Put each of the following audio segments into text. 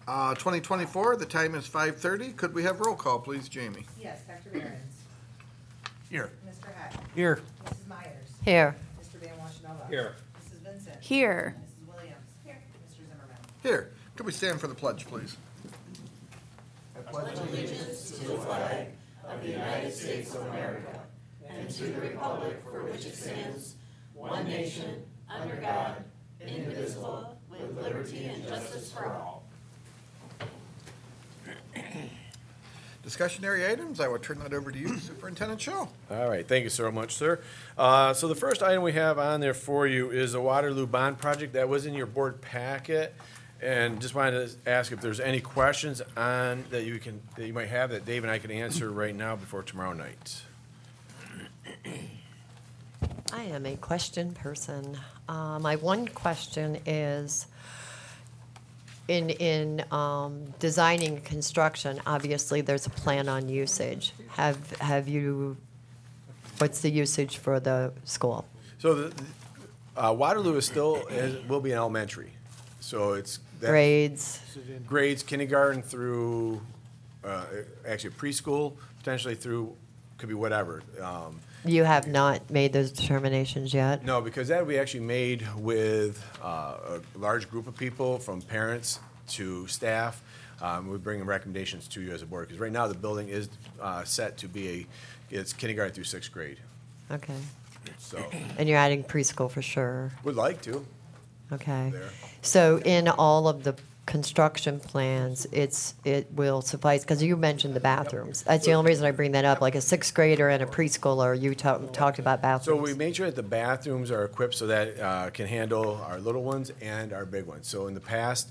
2024, the time is 5:30. Could we have roll call, please, Jamie? Yes, Dr. Behrens. Here. Mr. Heck. Here. Mrs. Myers. Here. Mr. Van Washenova. Here. Mrs. Vincent. Here. Mrs. Williams. Here. Mr. Zimmerman. Here. Could we stand for the pledge, please? Discussionary items, I will turn that over to you, Superintendent Shaw. All right, thank you so much, sir. So the first item we have on there for you is the Waterloo Bond Project that was in your board packet. And just wanted to ask if there's any questions on that you might have that Dave and I can answer right now before tomorrow night. I am a question person. My one question is, in designing construction, obviously there's a plan on usage. Have you? What's the usage for the school? So the Waterloo will be an elementary. So it's Grades. grades, kindergarten through actually preschool, potentially through could be whatever. You have not made those determinations yet? No, because that would be actually made with a large group of people, from parents to staff. We bring recommendations to you as a board, because right now the building is set to be it's kindergarten through sixth grade. Okay. So And you're adding preschool for sure? would like to. Okay. There. So in all of the construction plans, it will suffice, because you mentioned the bathrooms. That's the only reason I bring that up, like a sixth grader and a preschooler, you talked about So bathrooms. we made sure that the bathrooms are equipped so that can handle our little ones and our big ones. So in the past,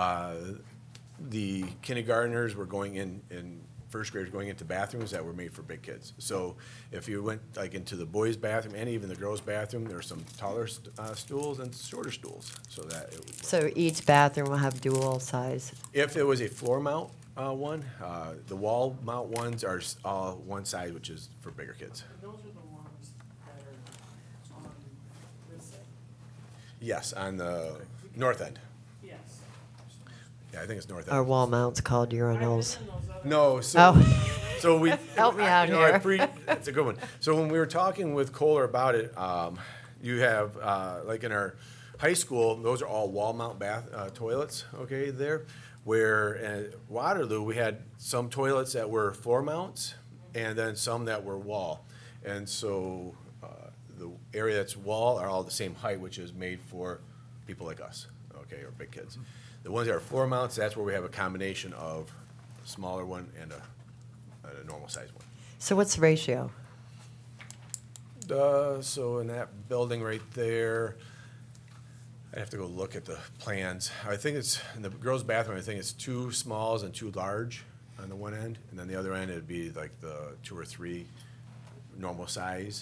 the kindergartners were going in first graders going into bathrooms that were made for big kids. So if you went like into the boys' bathroom and even the girls' bathroom, there are some taller stools and shorter stools. So that So each bathroom will have dual size. if it was a floor mount one, the wall mount ones are all one size, which is for bigger kids. Those are the ones that are on this side. Yes, on the north end. Yes. Yeah, I think it's north Our end. wall mounts called urinals. No, so Oh, so we Help me out here. That's a good one. So when we were talking with Kohler about it, you have like in our high school, those are all wall mount bath toilets. Okay, there. Where at Waterloo, we had some toilets that were floor mounts, and then some that were wall. And so the area that's wall are all the same height, which is made for people like us, okay, or big kids. The ones that are floor mounts, that's where we have a combination of a smaller one and a normal size one. so what's the ratio? So in that building right there, I have to go look at the plans. I think it's, in the girls' bathroom, I think it's 2 smalls and 2 large on the one end, and then the other end, it'd be like the 2 or 3 normal size.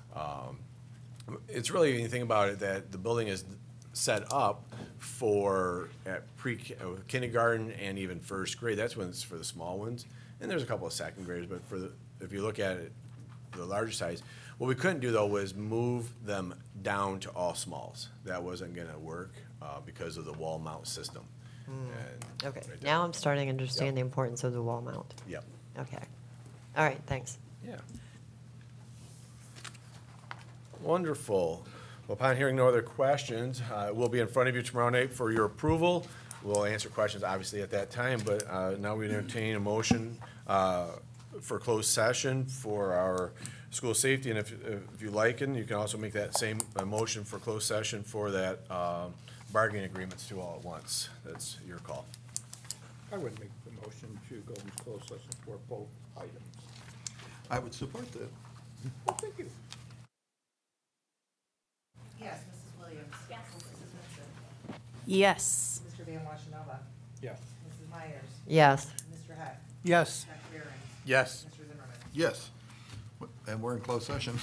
It's really, when you think about it, that the building is set up for at kindergarten and even first grade. That's when it's for the small ones. And there's a couple of second graders, but if you look at it, the larger size, what we couldn't do though was move them down to all smalls. That wasn't gonna work because of the wall mount system. And Okay, right there. now I'm starting to understand Yep. the importance of the wall mount. Yep. Okay. All right, thanks. Yeah. Wonderful. Well, upon hearing no other questions, we'll be in front of you tomorrow night for your approval. We'll answer questions obviously at that time, but now we entertain a motion for closed session for our school safety. And if you like it, you can also make that same motion for closed session for that bargaining agreements too all at once. That's your call. I would make the motion to go into closed session for both items. I would support that. Well, thank you. Yes, Mrs. Williams. Yes. Mrs. Vincent. Yes. Mr. Van Washenova. Yes. Mrs. Myers. Yes. Mr. Heck. Yes. Dr. Behrens. Yes. Mr. Zimmerman. Yes. And we're in closed session.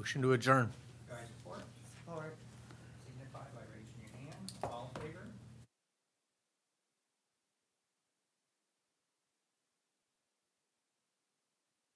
Motion to adjourn. Guys, support? Support.